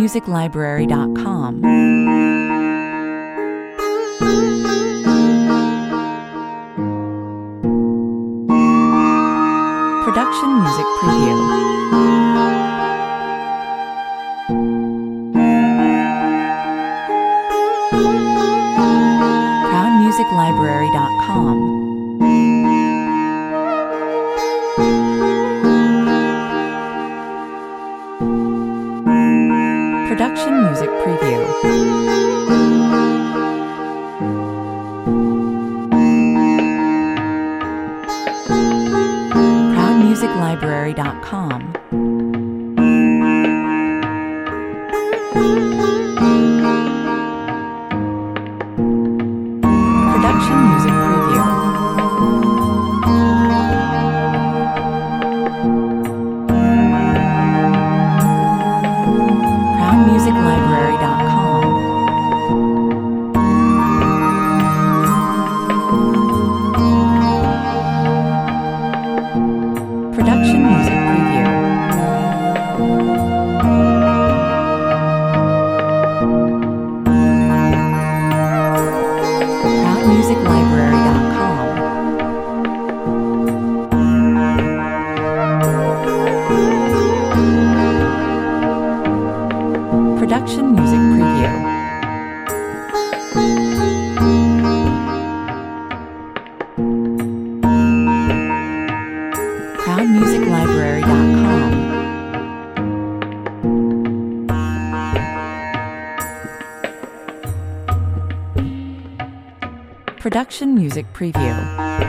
ProudMusicLibrary.com. Production Music Preview. ProudMusicLibrary.com. Production Music Preview. ProudMusicLibrary.com. Production Music Preview. ProudMusicLibrary.com. Production Music Preview. ProudMusicLibrary.com. Production Music Preview. ProudMusicLibrary.com. Production Music Preview.